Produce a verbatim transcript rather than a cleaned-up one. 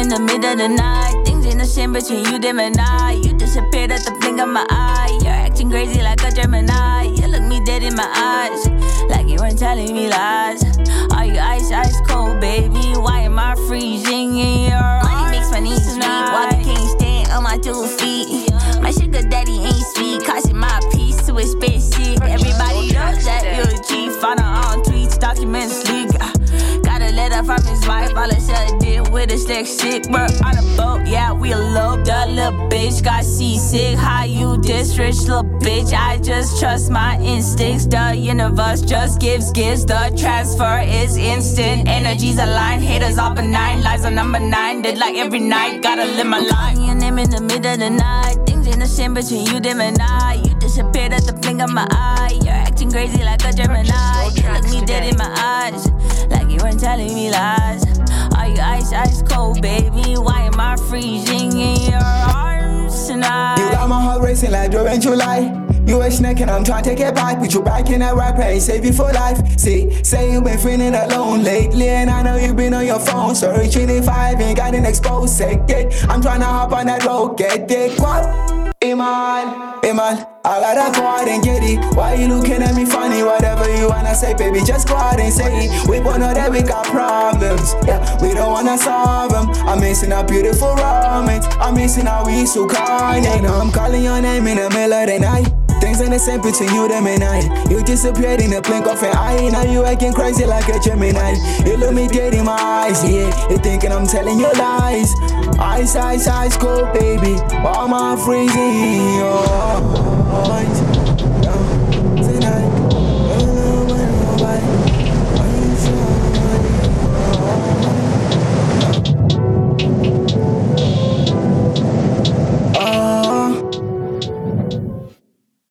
in the middle of the night. Things innocent between you, them and I. You disappeared at the blink of my eye. You're acting crazy like a Gemini. You look me dead in my eyes, like you weren't telling me lies. Are you ice, ice cold, baby? Why am I freezing in your arms? Money makes my knees weak, walking can't stand on my two feet. My sugar daddy ain't sweet, costing my piece too expensive. Everybody knows that you're a cheat. Found her on tweets, documents leak. Got a letter from his wife, all I said did with a slick shit. We're on a boat, yeah, we eloped. The little bitch got seasick. How you this rich little bitch? I just trust my instincts. The universe just gives gifts. The transfer is instant. Energies align, haters all benign. Lives are number nine, dead like every night. Gotta live my life. Your name in the middle of the night. Things innocent between you, them and I. You disappeared at the blink of my eye. You're acting crazy like a Gemini. You look me dead in my eyes, like you weren't telling me lies. Are you ice, ice cold, baby? Why am I freezing in your arms tonight? You got my heart racing like June, July. You a snack and I'm trying to take it back. Put you back in that rapper and save you for life. See, say you been feeling alone lately, and I know you been on your phone searching if I ain't got an exposed second. I'm trying to hop on that road, get it, what? Iman, Iman, I gotta go out and get it. Why you looking at me funny? Whatever you wanna say, baby, just go out and say it. We both know that we got problems, yeah, we don't wanna solve them. I'm missing our beautiful romance, I'm missing how we so kind. And I'm calling your name in the middle of the night. Things ain't the same between you, them and I. You disappeared in the blink of an eye. Now you acting crazy like a Gemini. You look me dead in my eyes, yeah. You thinking I'm telling you lies. Ice, ice, ice cold, baby. Why am I freezing? Oh, oh, oh.